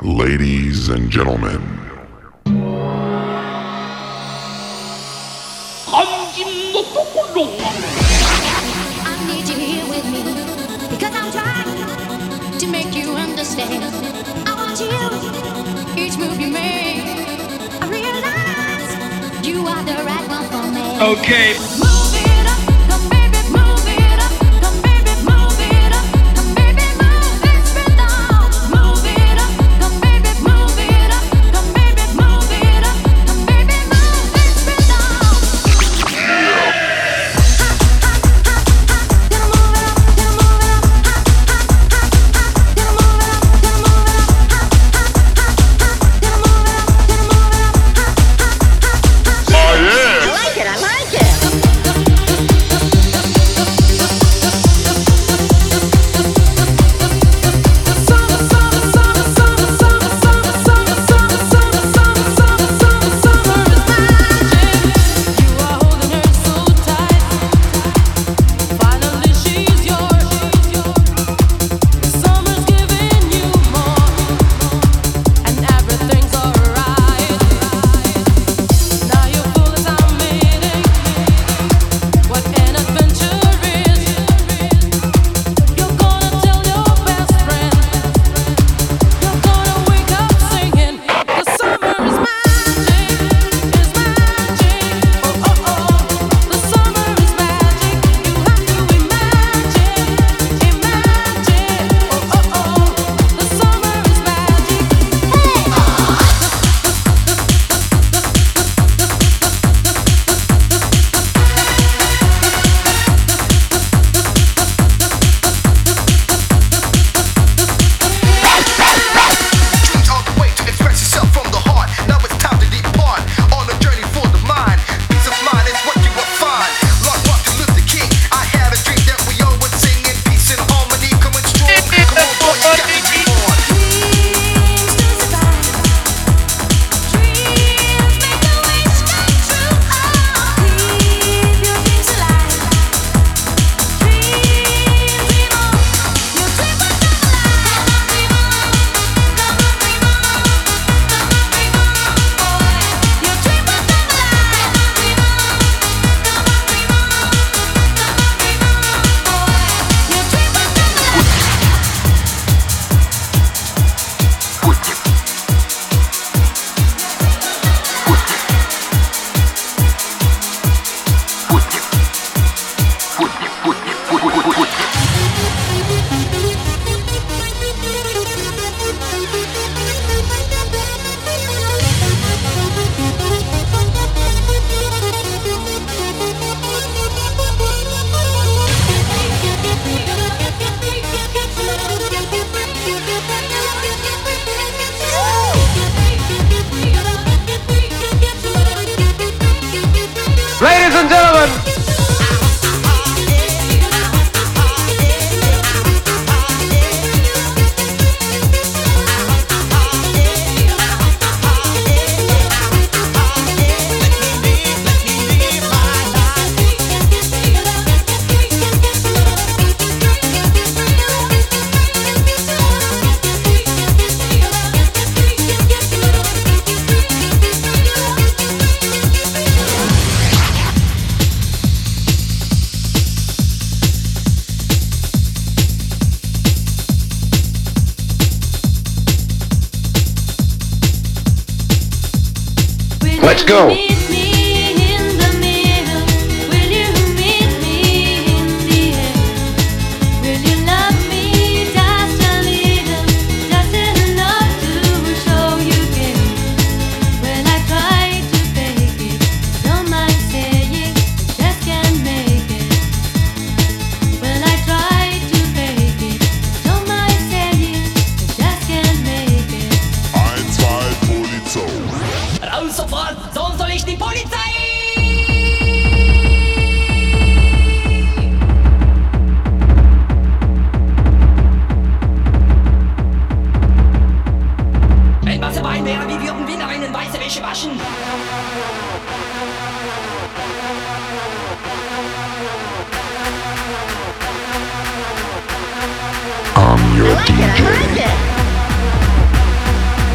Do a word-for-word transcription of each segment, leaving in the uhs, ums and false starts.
Ladies and gentlemen. I need you here with me because I'm trying to make you understand. I want you, each move you make. I realize you are the right one for me. Okay. Move it up, come baby, move it up, come baby, move it up, come baby, move this rhythm. Move it up, come baby, move it up, come baby, move it up, come baby, move this rhythm. Ladies and gentlemen. Let's go. I'm your I like D J. it, I like it.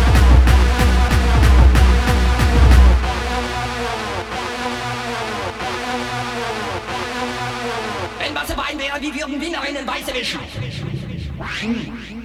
weiße Wein wäre, wie würden Wienerinnen Weiße wischen.